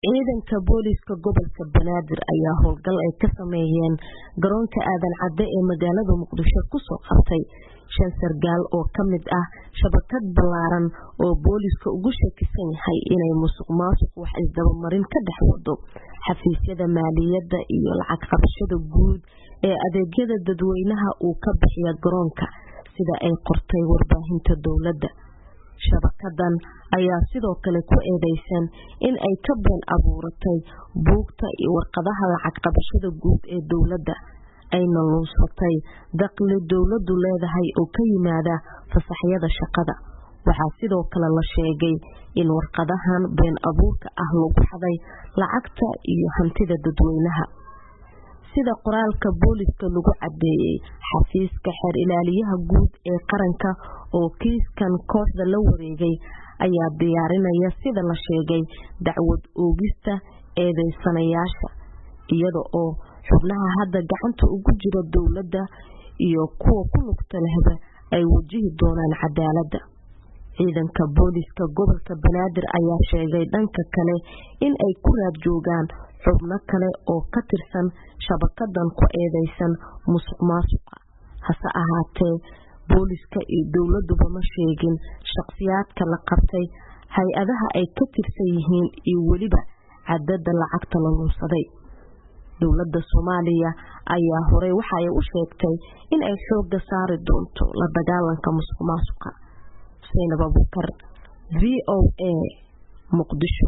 ciidanka booliska gobolka Banaadir ayaa howlgal ay ka sameeyeen garoonka aadan cadde ee magaalada Muqdisho ku soo qabtay shan sargaal oo kamid ah shabakad balaaran oo booliska ugu shakisan yahay inay musuqmaasuq wax isdaba marin ka dhex wado xafiisyada maaliyadda iyo lacag qabashada guud ee adeegyada dadweynaha uu ka bixiyo garoonka sida ay qortay warbaahinta dawladda. shabakadan ayaa sidoo kale ku eedeysan in ay ka been abuuratay buugta iyo warqadaha lacag qabashada guud ee dawladda ayna luusatay dakhli dawladdu leedahay oo ka yimaada fasaxyada shaqada. waxaa sidoo kale la sheegay in warqadahan been abuurka ah lagu xaday lacagta iyo hantida dadweynaha. sida qoraalka booliska lagu cadeeyay xafiiska xeer ilaaliyaha guud ee qaranka oo kiiskan kooxda la wareegay ayaa diyaarinaya sida la sheegay dacwad oogista eedeysanayaasha iyada oo xubnaha hadda gacanta ugu jira dawladda iyo kuwa ku lugta lehba ay wajihi doonaan cadaaladda. ciidanka booliska gobolka Banaadir ayaa sheegay dhanka kale in ay ku raad joogaan xubno kale oo ka tirsan shabakadan ku eedeysan musuqmaasuqa. hase ahaatee booliska iyo dawladduba ma sheegin shakhsiyaadka la qabtay, hay-adaha ay ka tirsan yihiin iyo weliba cadadda lacagta la lunsaday. dawladda Soomaaliya ayaa horey waxa ay u sheegtay in ay xoogga saari doonto la dagaalanka musuqmaasuqa. Zainab Abuukar, VOA, Muqdisho.